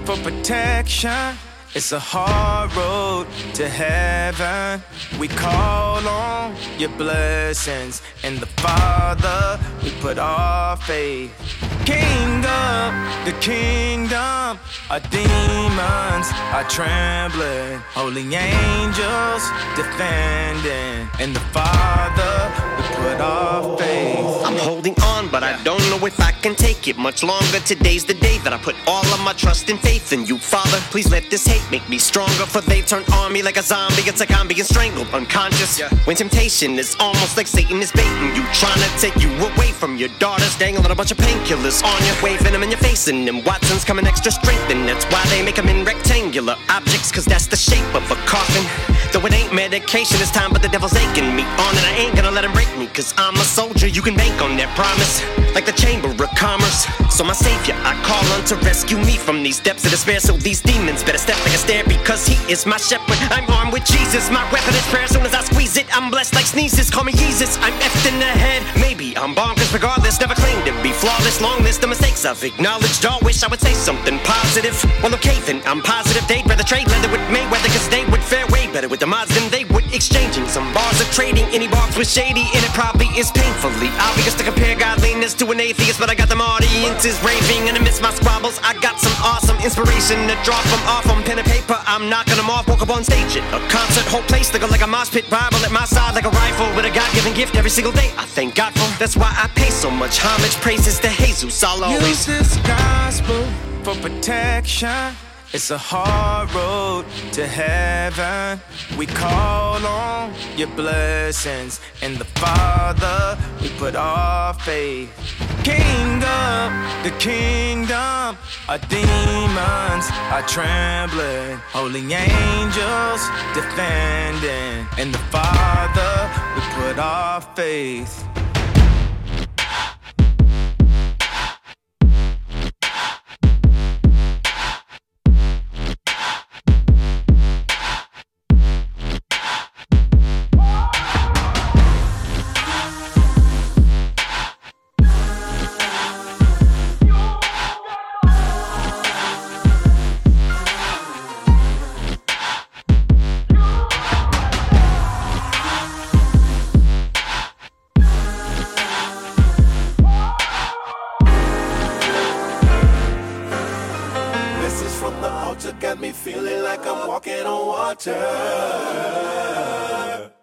for protection. It's a hard road to heaven. We call on your blessings. In the Father, we put our faith. King of the kingdom, our demons are trembling. Holy angels defending. In the Father, we put our faith. I'm holding on, but I don't know if I can take it much longer. Today's the day that I put all of my trust and faith in you, Father. Please let this hate make me stronger, for they turn on me like a zombie. It's like I'm being strangled, unconscious. When temptation is almost like Satan is baiting you, trying to take you away from your daughters, dangling a bunch of painkillers on you, waving them in your face, and them Watsons coming extra strength, and that's why they make them in rectangular objects, cause that's the shape of a coffin. Though it ain't medication this time, but the devil's aching me on, and I ain't gonna let him break me, cause I'm a soldier, you can bank on that promise, like the Chamber of Commerce. So my savior I call on to rescue me from these depths of despair, so these demons better step like a stair, because he is my shepherd. I'm armed with Jesus, my weapon is prayer. As soon as I squeeze it, I'm blessed like sneezes. Call me Jesus, I'm effed in the head. Maybe I'm bonkers regardless, never claimed to be flawless. Long list of mistakes I've acknowledged, all wish I would say something positive. Well, okay then, I'm positive they'd rather trade leather with Mayweather, cause they would fare way better with the mods than they would exchanging some bars or trading any bars with shady. And it probably is painfully obvious to compare godliness to an atheist, but I got them audiences raving, and amidst my squabbles I got some awesome inspiration to draw from off on pen and paper. I'm knocking them off, woke up on stage at a concert, whole place looking like a mosh pit. Bible at my side like a rifle with a God-given gift every single day I thank God for. That's why I pay so much homage, praises to Jesus. I'll always use this gospel for protection. It's a hard road to heaven. We call on your blessings. In the Father, we put our faith. King of the kingdom, our demons are trembling. Holy angels defending. In the Father, we put our faith. Got me feeling like I'm walking on water.